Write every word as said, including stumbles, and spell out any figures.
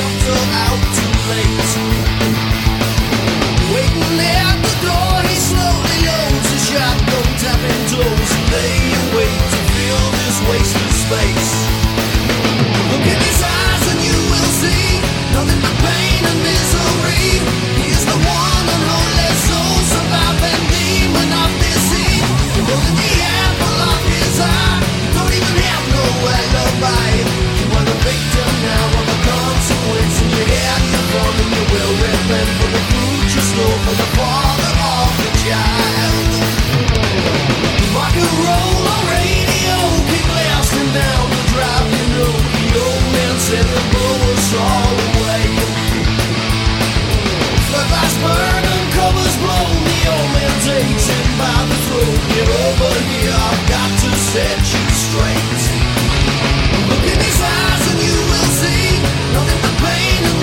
shelter out too late. Waiting at the door, he slowly loads a shotgun, tapping toes, and lay awake to fill this wasted space. Look in his eyes and you will see nothing but pain and misery. He is the one and only soul, surviving demon of this sea. More than the apple of his eye, don't even have no alibi. You are the victim now of the consequence, and you had your fun and you will repent for the food you stole from the father of the child. Rock and roll on radio, keep blasting down the drive. You know the old man said the blow us all away. Floodlights burn and covers blown, the old man takes him by the throat. Get over here, I've got to set you straight. Look in his eyes and you will see nothing but pain and